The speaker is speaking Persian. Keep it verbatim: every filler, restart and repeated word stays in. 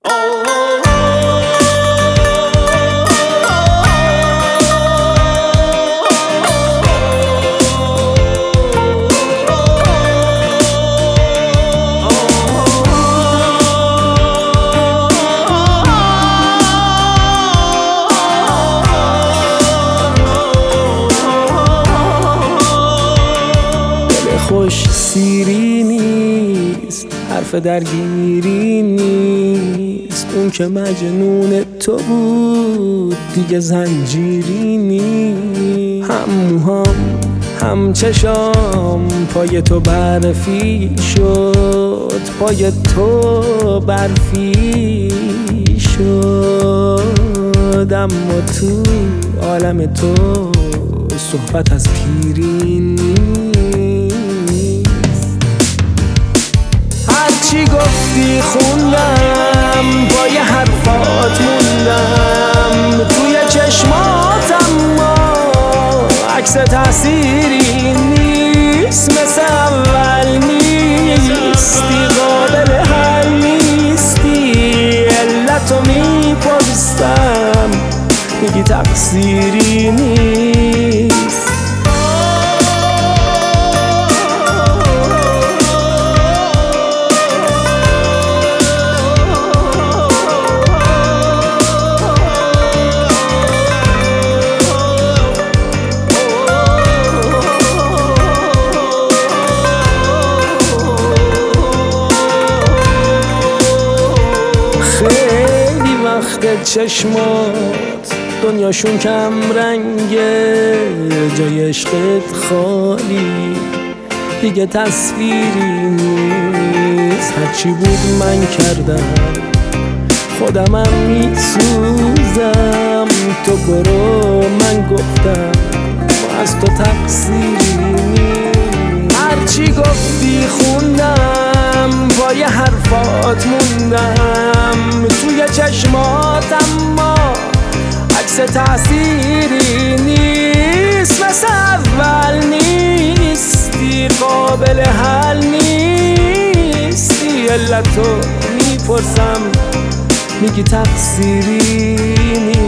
خوش سیری نیست، حرف درگیری نیست، اون که مجنون تو بود دیگه زنجیری نیست. هم موهام هم چشام پای تو برفی شد، پای تو برفی شد، اما تو عالم تو صحبت از پیری نیست. هرچی گفتی خوندم، پای حرفات موندم، توی چشمات اما عکس تأثیری نیست، مثل اول نیستی، قابل حل نیستی، علتو میپرسم میگی تقصیری نیست. خیلی وقت چشمات دنیاشون کم رنگه، جای عشقت خالی دیگه تصویری نیست. هرچی بود من کردم، خودمم میسوزم، تو برو من گفتم از تو تقصیری نیست. هرچی گفتی خوندم، پای حرفات موندم، توی چشمات اما عکس تأثیری نیست، مثل اول نیستی، قابل حل نیستی، علتو میپرسم میگی تقصیری نیست.